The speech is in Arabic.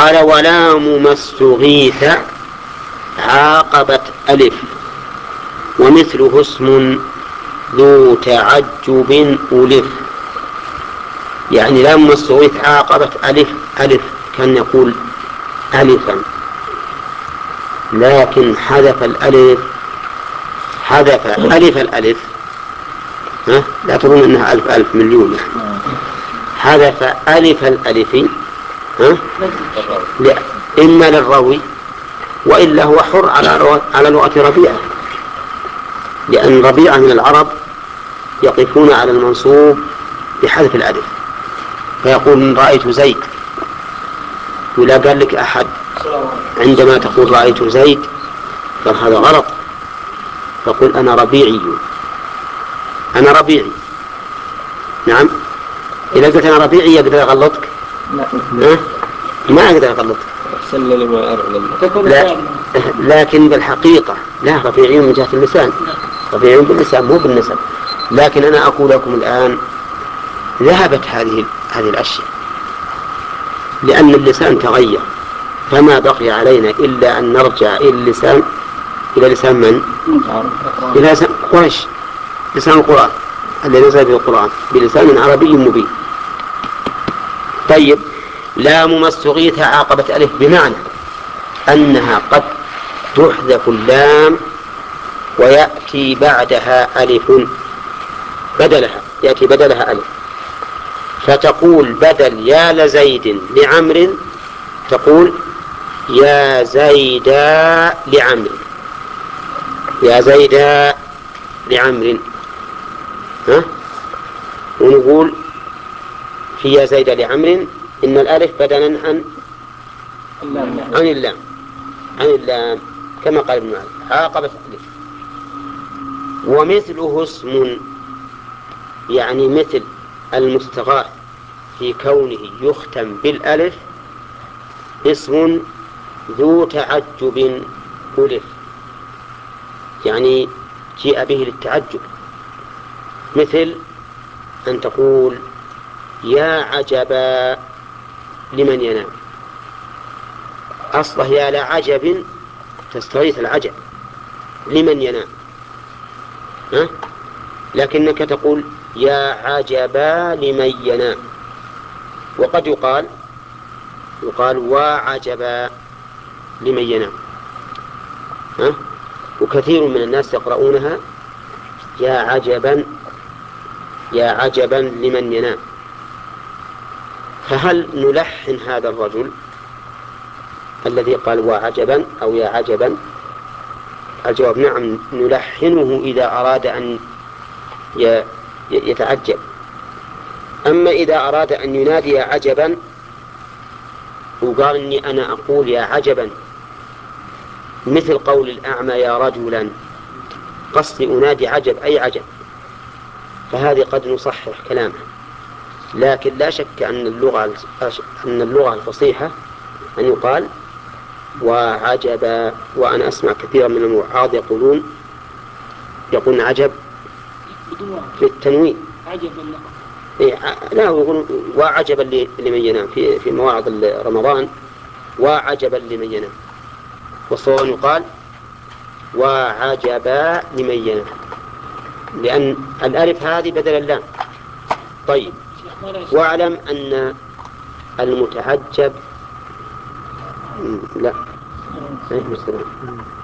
قال ولام ما استغيث عاقبت ألف ومثله اسم ذو تعجب ألف. يعني لام ما استغيث عاقبت ألف كان يقول ألفا، لكن حذف ألف الألف. لا تظن أنها ألف مليون يعني. حذف ألف الألف إما للروي وإلا هو حر على لغة ربيعة، لأن ربيعة من العرب يقفون على المنصوب بحذف الألف، فيقول إن رأيت زيد، ولا قال لك أحد عندما تقول رأيت زيد قال هذا غلط، فقل أنا ربيعي. نعم، إذا قلت أنا ربيعي يقدر أغلطك؟ ما أقدر أغلطك. لكن بالحقيقة لا، ربيعي من جهة اللسان، ربيعي باللسان مو بالنسب. لكن أنا أقول لكم الآن ذهبت هذه الأشياء، لأن اللسان تغير، فما بقي علينا إلا أن نرجع إلى لسان من؟ إلى لسان قريش، لسان القرآن الذي نزل به القرآن بلسان عربي مبين. طيب، لام ما استغيث عاقبت ألف، بمعنى أنها قد تحذف اللام ويأتي بعدها ألف يأتي بدلها ألف، فتقول بدل يا لزيد لعمر تقول يا زيدا لعمر. ونقول في يا زيد لعمر إن الألف بدلا عن اللام كما قال ابن مالك عاقبت ألف. ومثله اسم، يعني مثل المستغاث في كونه يختم بالألف، اسم ذو تعجب ألف، يعني جيء به للتعجب، مثل أن تقول يا عجبا لمن ينام، أصله يا لعجب تستغيث العجب لمن ينام، لكنك تقول يا عجبا لمن ينام. وقد يقال وعجبا لمن ينام، وكثير من الناس يقرؤونها يا عجبا لمن ينام. فهل نلحن هذا الرجل الذي قال وعجبا أو يا عجبا؟ الجواب نعم، نلحنه إذا أراد أن يتعجب. أما إذا أراد أن ينادي عجبا وقال إني أنا أقول يا عجبا، مثل قول الأعمى يا رجلا، قصدي أنادي عجب أي عجب، فهذه قد نصحح كلامه. لكن لا شك أن اللغة الفصيحة أن يقال وعجبا. وأنا أسمع كثيرا من الوعاظ يقولون عجب في التنوين، لا يقولون وعجبا لمن ينام في مواعظ رمضان، وعجبا لمن ينام، والصواب يقال وعجبا لمن ينام، لأن الألف هذه بدل اللام. طيب، واعلم أن المتعجب لا